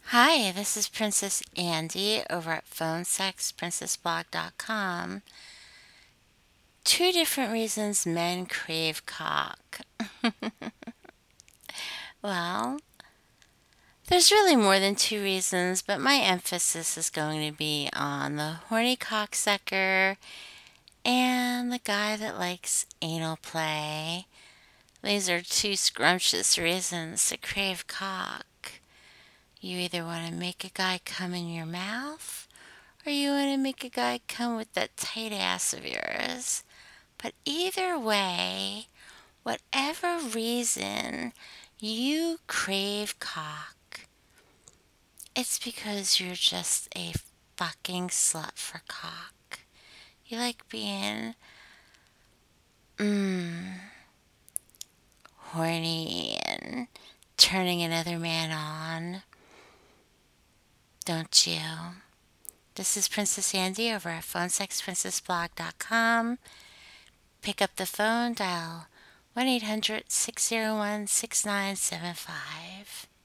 Hi, this is Princess Andy over at PhoneSexPrincessBlog.com. Two different reasons men crave cock. Well, there's really more than two reasons, but my emphasis is going to be on the horny cocksucker and the guy that likes anal play. These are two scrumptious reasons to crave cock. You either want to make a guy come in your mouth or you want to make a guy come with that tight ass of yours. But either way, whatever reason you crave cock, it's because you're just a fucking slut for cock. You like being horny and turning another man on, don't you? This is Princess Andy over at PhoneSexPrincessBlog.com. Pick up the phone, dial 1-800-601-6975.